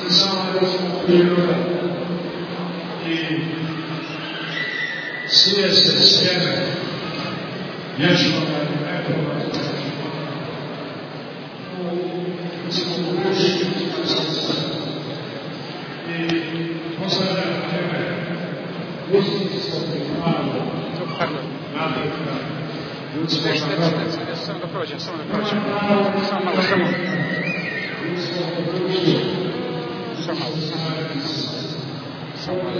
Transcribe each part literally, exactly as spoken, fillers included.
i sama ljudska priroda i sije se sjeme vječnoga i neprolaznog u ljudskom duši i ljudskom srcu. I postavljam tebe ljudskog prava, napretka, ljudskog naroda. Samo da prođem, samo da prođem. Samo malo, samo. Ljudskog društva. Samo malo, samo. Samo malo.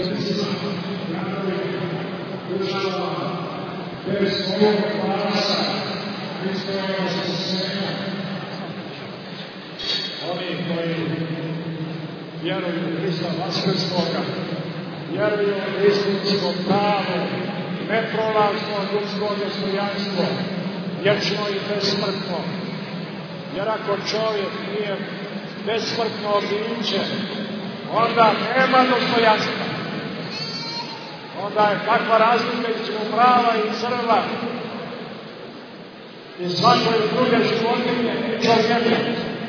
Država bez svog glasa, bez svojeg spasenja. Oni koji vjeruju u Hrista Vaskrsloga, vjeruju u istinsko pravo, neprolazno ljudsko dostojanstvo, vječno i besmrtno. Jer ako čovjek nije besmrtno biće, onda nema dostojanstva. Onda je takva razlika između mrava i crva i svakoj druge životinje i čovjeka.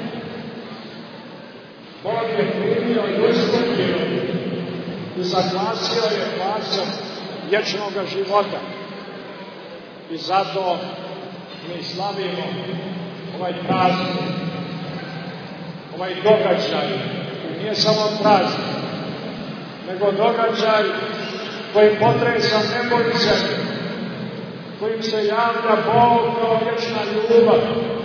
Bog je primio ljudsku prirodu i zaglasio je glasom vječnog života. I zato mi slavimo ovaj praznik, ovaj događaj, koji nije samo praznik, nego događaj koji potresa nebo i zemlju, kojim se javlja Bog kao vječna ljubav.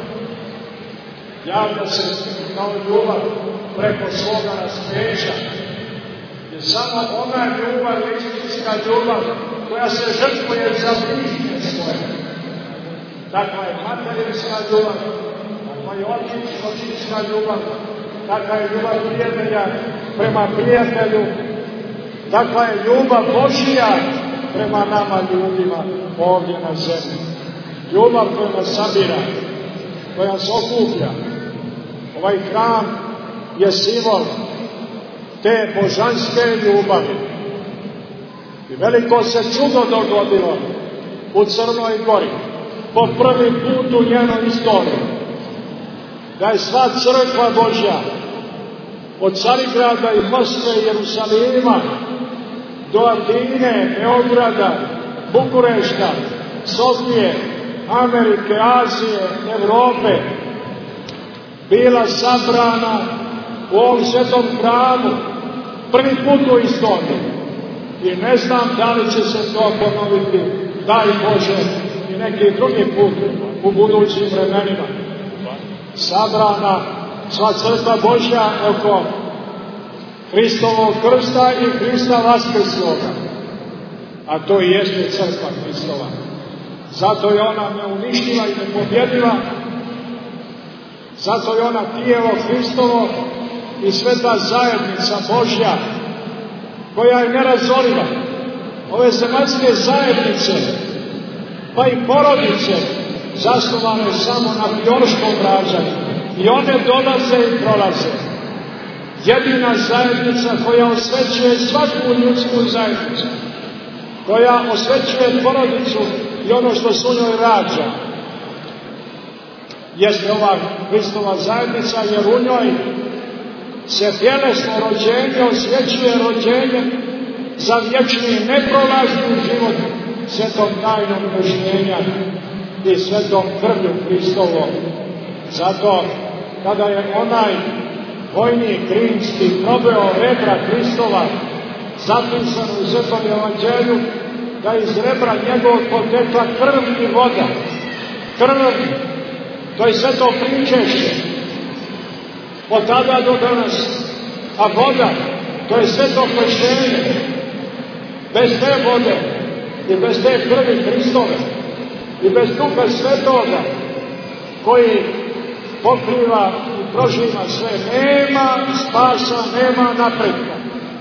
Javlja se kao ljubav preko svoga raspeća. Jer samo ona ljubav, istinska ljubav, koja se žrtvuje za bližnje svoje. Takva je materinska ljubav, takva je očinska ljubav, takva je ljubav prijatelja prema prijatelju, takva je ljubav Božija prema nama ljudima ovdje na zemlji. Ljubav koja nas sabira, koja nas okuplja. Ovaj hram je simbol te božanske ljubavi. I veliko se čudo dogodilo u Crnoj Gori, po prvi put u njenoj istoriji, da je sva crkva Božja, od Carigrada i Moskve i Jerusalima, do Atine, Beograda, Bukurešta, Sofije, Amerike, Azije, Evrope, bila sabrana u ovom svetom hramu, prvi put u istoriji. I ne znam da li će se to ponoviti, daj Bože, i neki drugi put u budućim vremenima. Sabrana sva crkva Božja oko Hristovog krsta i Hrista Vaskrsloga. A to i jeste crkva Hristova. Zato je ona neuništiva i nepobjediva. Zato je ona tijelo Hristovo i sveta zajednica Božja, koja je nerazoriva. Ove zemaljske zajednice, pa i porodice, zasnovane samo na biološkom rađanju. I one dolaze i prolaze. Jedina zajednica koja osvećuje svaku ljudsku zajednicu, koja osvećuje porodicu i ono što se u njoj rađa, jeste ova Hristova zajednica, jer u njoj se tjelesno rođenje osvećuje rođenje za vječni neprolazni život svetom tajnom krštenja i svetom krvlju Hristovom. Zato kada je onaj vojnik rimski probeo rebra Hristova, zapisano u svetom evanđelju, da iz rebra njegovog potekla krv i voda. Krv, to je sveto pričešće, od tada do danas. A voda, to je sveto krštenje. Bez te vode i bez te krvi Hristove i bez Duha Svetoga, koji pokriva i prožima sve, nema spasa, nema napretka.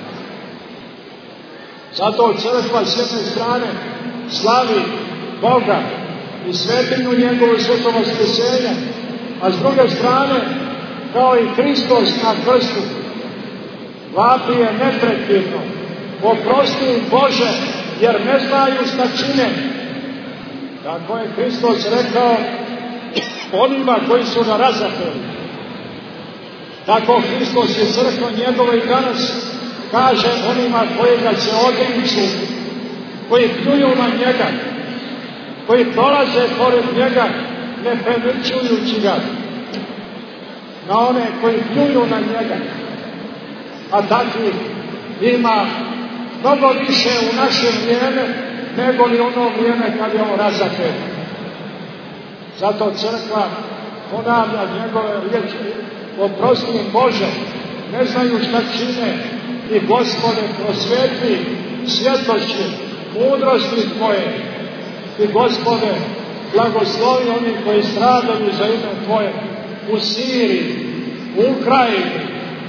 Zato crkva s jedne strane slavi Boga i svetinju njegovu sveto vaskrsenje, a s druge strane, kao i Hristos na krstu, vapi je neprekidno: oprosti im Bože, jer ne znaju šta čine. Tako je Hristos rekao onima koji su ga razapeli. Tako Hristos je crkva njegova i danas kaže onima koji ga se odriču, koji pljuju na njega, koji prolaze pored njega ne premrčujući ga, na one koji pljuju na njega. A takvih ima mnogo više u naše vrijeme nego li ono vrijeme kad je on razapet. Zato crkva ponavlja njegove riječi: oprosti im Bože, ne znaju šta čine, i Gospode prosvetli svjetlošću mudrosti Tvoje, i Gospode blagoslovi oni koji stradaju za ime Tvoje u Siriji, u Ukrajini,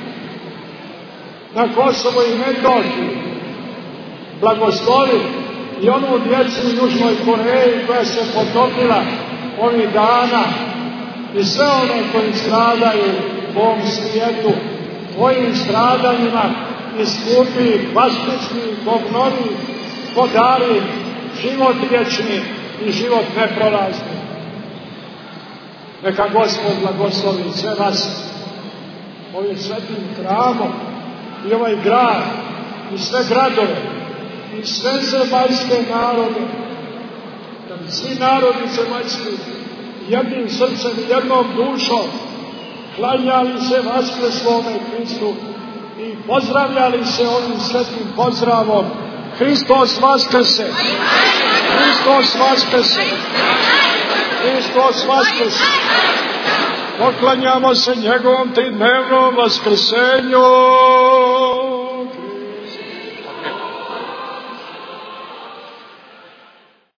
na Kosovo i Metohiji. Blagoslovi i onu djecu u Južnoj Koreji koja se potopila ovih dana, i sve one koji stradaju u ovom svijetu Tvojim stradanjima, iskupi, vaspitni, obnovi, podari život vječni i život neprolazni. Neka Gospod blagoslovi sve vas ovim svetim hramom i ovaj grad i sve gradove i sve zemaljske narode, da bi svi narodi zemaljski jednim srcem i jednom dušom klanjali se vaskrslome Hristu i pozdravljali se ovim svetim pozdravom: Hristos vaskrse! Hristos vaskrse! Hristos vaskrse! Poklanjamo se njegovom tridnevnom vaskrsenju.